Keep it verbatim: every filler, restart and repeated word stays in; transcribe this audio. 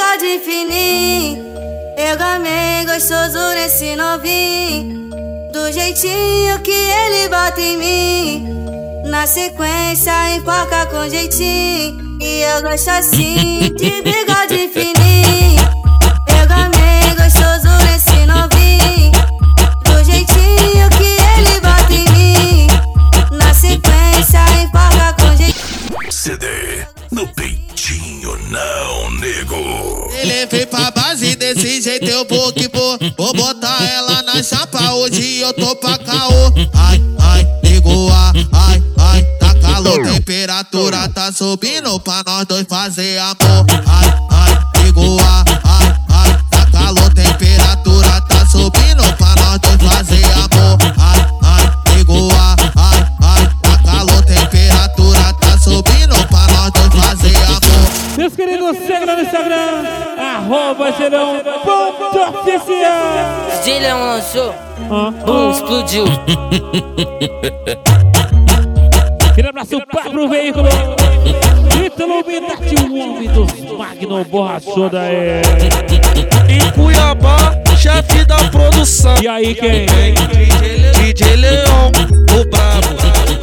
bigode fininho, eu gamei gostoso nesse novinho, do jeitinho que ele bota em mim. Na sequência empoca com jeitinho, e eu gosto assim de bigode fininho. Eu gamei gostoso nesse novinho, do jeitinho que ele bota em mim. Na sequência empoca com jeitinho. C D no peitinho não, nego. Ele veio pra base desse jeito, eu vou que vou. Vou botar ela na chapa, hoje eu tô pra caô. Ai, ai, nego, ai, ai, ai, tá calor, temperatura tá subindo pra nós dois fazer amor. Ai, ai, nego, ai, ai, ai, tá calor, temperatura tá subindo pra nós dois fazer amor. Ai, ai, nego, ai, ai, ai, tá calor, temperatura tá subindo pra nós dois fazer amor. Meus queridos, segue no Instagram, arroba Gelão ponto oficial. D J Leão lançou, ah, bum, explodiu. Aquele abraço para pro veículo. Ítalo Midati, o homem dos Magno Borrachuda é. Em Cuiabá, chefe da produção. E aí quem?